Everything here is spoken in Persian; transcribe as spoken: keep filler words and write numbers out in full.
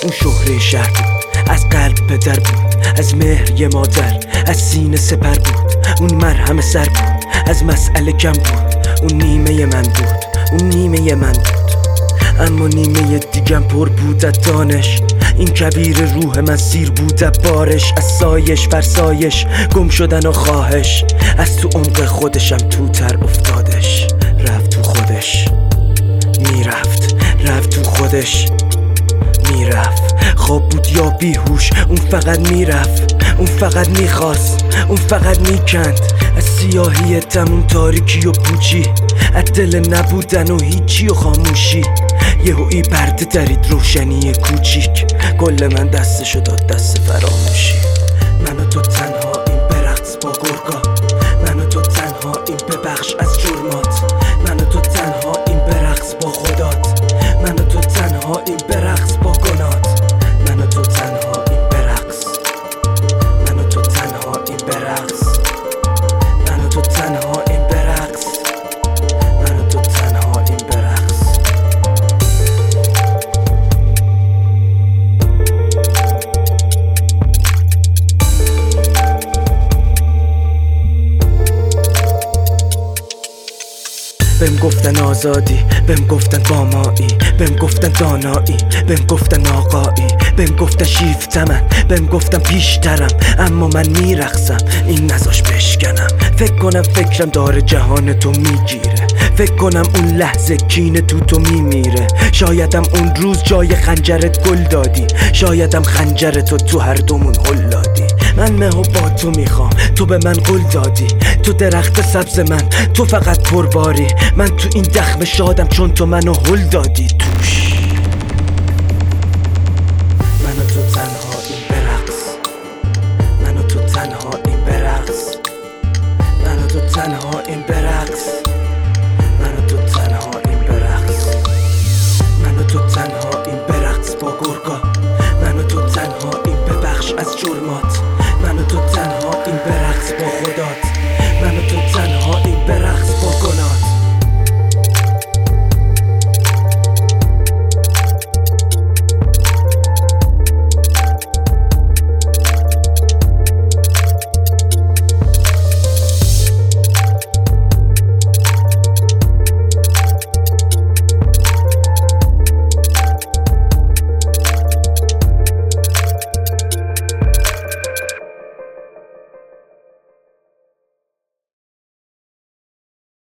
اون شهره شهر بود، از قلب پدر بود، از مهر یه مادر، از سینه سپر بود. اون مرهم سر بود، از مسئله کم بود. اون نیمه من بود، اون نیمه من بود. اما نیمه دیگم پر بود از دانش. این کویر روح من سیر بود از بارش، از سایش فرسایش گم شدن و خواهش. از تو عمق خودشم تو تر افتادش. رفت تو خودش میرفت، رفت تو خودش میرفت. خواب بود یا بیهوش، اون فقط میرفت، اون فقط میخواست، اون فقط میکند. از سیاهی تموم تاریکی و پوچی، از دل نبودن و هیچی و خاموشی. یهویی پرده درید روشنی کوچیک، گل من دستشو داد دست فراموشی. من و تو تنها این برقص با گرگا، من و تو تنها این ببخش از جرمات. من و تو تنها این برقص با خدات، من و تو تنها این برقص با گنات. من و تو تنها این برقص، من و تو تنها این برقص، من و تو تنها این برقص، من و تو تنها این برقص. بهم گفتن آزادی، بهم گفتن بامایی، بهم گفتن دانایی، بهم گفتن آقایی، بهم گفتن شیفتمن، بهم گفتن پیشترم. اما من میرقصم، این نذاش بشکنم. فکر کنم فکرم داره جهان تو میگیره، فکر کنم اون لحظه کینه تو تو میمیره. شایدم اون روز جای خنجرت گل دادی، شایدم خنجرتو تو هر دومون هل دادی. من مه و با تو میخوام، تو به من قول دادی. تو درخت سبز من، تو فقط پرباری. من تو این دخم شادم چون تو منو هل دادی توش. من و تو تنها این برقص، من و تو تنها این برقص، من و تو تنها این برقص، من و تو تنها این برقص، من و تو تنها این برقص با گرگا. من و تو تنها این ببخش از جرمات، من و تو تنها این برقص با خدات.